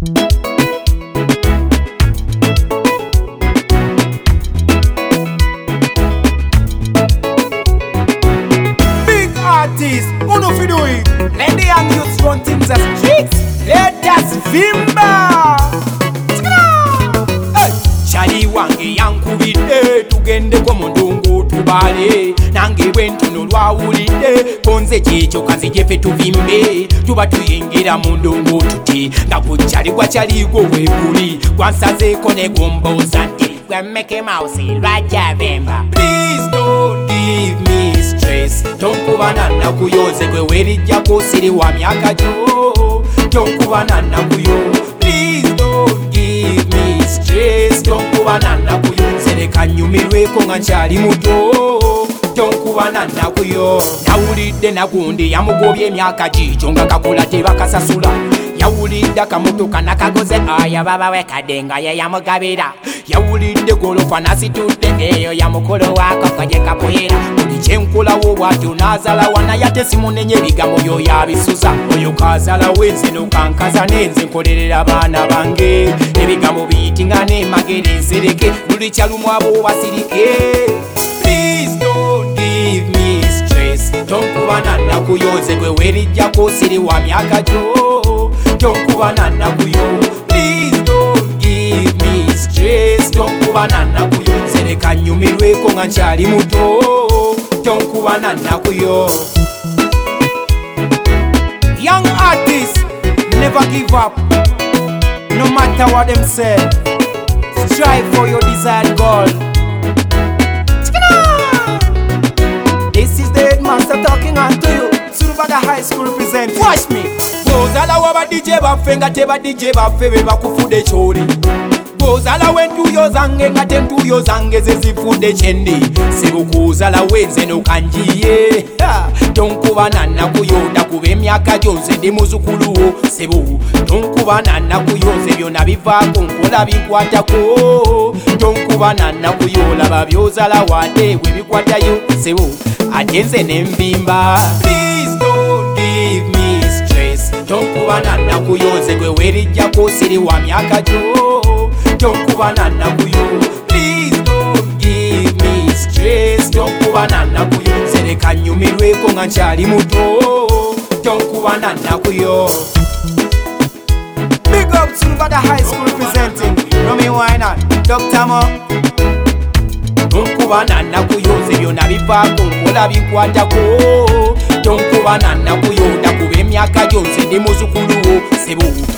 Uno fi do it. Let the young youths run things as tricks. Let us vimba. Hey. Shali wange yankubidde tugende ko mundungu tubale nange bwentuno lwawulidde konze kyekyo kazi gyefe tuvimbe tuba tuyingira mu ndungu tuti nga kukyali gwakyaliigwo weguli gwansazeeko ne gomboza nti gwemmeke mausi lwajjavemba. Please don't give me stress. Tonkubana nakuyoze gwe werijjako siri wa myaka gyo. Tonkubana nakuyo. Please don't give me stress. Tonkubana nakuyoze leka nyumirweko nga nkyali muto. Tonkubana nakuyo. Nawulidde nagundi yamugobye emyaka gikyo nga kakula tebakasasula. Yawulidde akamotoka nakagoze aya baba wekadde nga ye yamugabira. Yawulidde golofa nasitudde eyo ya mukolo wako kaje kapuyira. Buli kyenkulawo bwatyo n'azala wana yate simunenye ebigambo byo yabisusa. Oyo kazala wenze nokankaza nenze nkolerera abaana bange. Ebigambo biyitinga n'emagere nsereke luli kyalumu abo basirike. Please don't give me stress. Tonkubana nakuyoze gwe werijjako siri wa myaka gyo. Tonkubana nakuyo. Please don't give me stress. Tonkubana nakuyo. Sereka nyumirweko nga nkyali muto. Tonkubana nakuyo. Young artists, never give up. No matter what them say. Strive for your desired goal. This is the headmaster talking unto you. Surubada High School represent. Watch me. Gozala waba DJ baffe nga teba DJ baffe bebakufude kyoli. Gozala wentuyo zange nga tentuyo zange zezifudde kyendi. Sebukuzala wenze nokanjiye. Tonkubana nakuyoda kuba emyaka gyonse ndi muzukuluwo. Sebu tonkubana nakuyoze byonna bivaako nkola bikwatako. Tonkubana nakuyola babyozala wadde bwe bikwatayo. Sebu ate nze nembimba. Please don't give me stress. Tonkubana nakuyoze gwe werijjako siri wa myaka gyo. Tonkubana nakuyo. Please don't give me stress. Tonkubana nakuyo. Sereka nyumirweko nga nkyali muto. Tonkubana nakuyo. Big up to Surubada High School representing. Romy Winer, Dr. Mo. Tonkubana nakuyoze byonna bivaako nkola bikwatako. Tonkubana nakuyoda kuba emyaka gyonse ndi muzukuluwo. Sebu